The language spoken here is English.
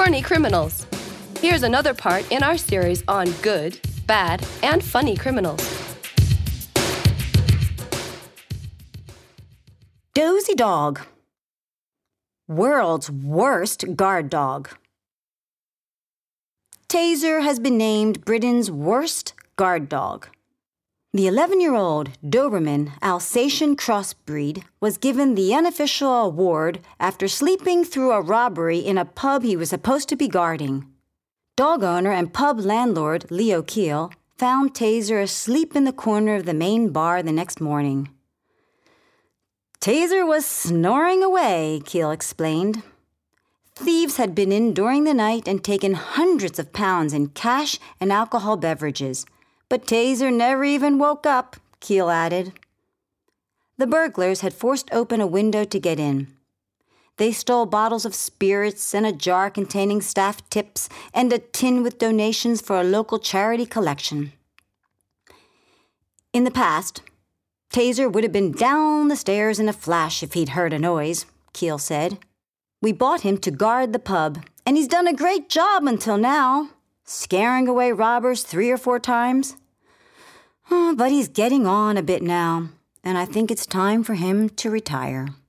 corny criminals. Here's another part in our series on good, bad, and funny criminals. Dozy Dog. World's worst guard dog. Taser has been named Britain's worst guard dog. The 11-year-old Doberman Alsatian crossbreed was given the unofficial award after sleeping through a robbery in a pub he was supposed to be guarding. Dog owner and pub landlord Leo Keel found Taser asleep in the corner of the main bar the next morning. Taser was snoring away, Keel explained. Thieves had been in during the night and taken hundreds of pounds in cash and alcohol beverages. But Taser never even woke up, Keel added. The burglars had forced open a window to get in. They stole bottles of spirits and a jar containing staff tips and a tin with donations for a local charity collection. In the past, Taser would have been down the stairs in a flash if he'd heard a noise, Keel said. We bought him to guard the pub, and he's done a great job until now, scaring away robbers 3 or 4 times. But he's getting on a bit now, and I think it's time for him to retire.